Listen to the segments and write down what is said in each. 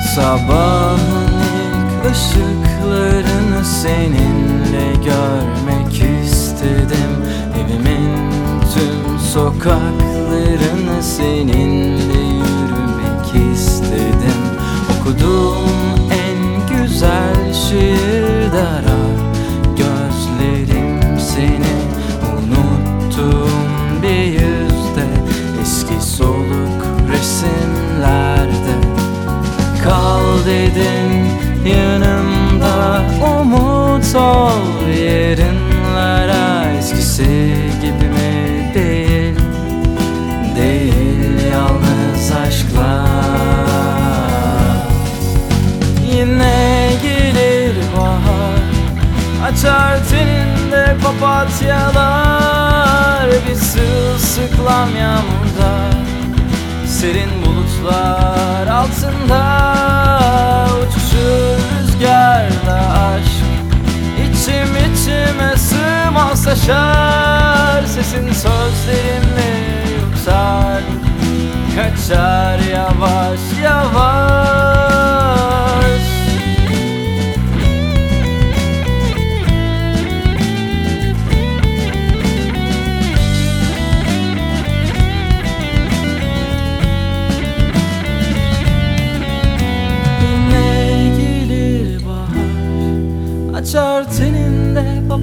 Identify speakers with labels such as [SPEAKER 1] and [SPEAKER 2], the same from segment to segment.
[SPEAKER 1] Sabahın ilk ışıklarını seninle görmek istedim. Evimin tüm sokaklarını seninle yürümek istedim. Okuduğum en güzel şiirler gözlerim seni. Unuttuğum bir yüzde eski soluk resimlerde. Kal dedin yanımda, umut ol yarınlara. Eskisi gibi mi? Değil, değil, yalnız aşklar. Yine gelir bahar, açar teninde papatyalar. Bir sırılsıklam yağmurda, serin bulutlar altında. Uçuşur rüzgarla aşk, içim içime sığmaz taşar. Sesin sözlerimi yutar, kaçar yavaş yavaş. Açar teninde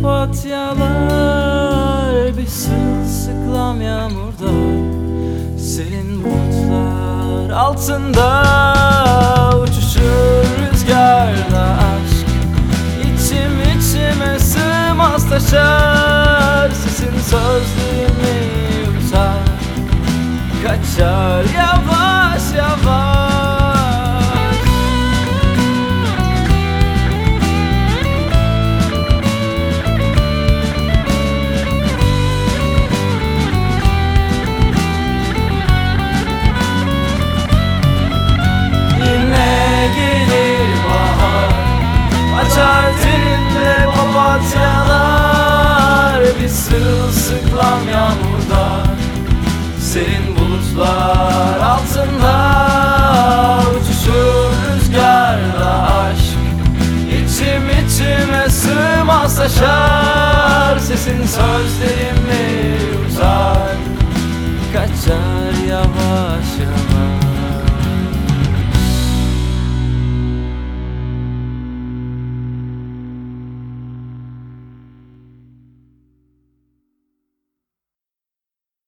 [SPEAKER 1] papatyalar. Bir sırılsıklam yağmurda, serin bulutlar altında. Uçuşur rüzgarla aşk, içim içime sığmaz taşar. Sesin sözlerimi yutar, kaçar yavaş yavaş. Bir sırılsıklam yağmurda, serin bulutlar altında. Uçuşur rüzgarla aşk, içim içime sığmaz taşar. Sesin sözlerimi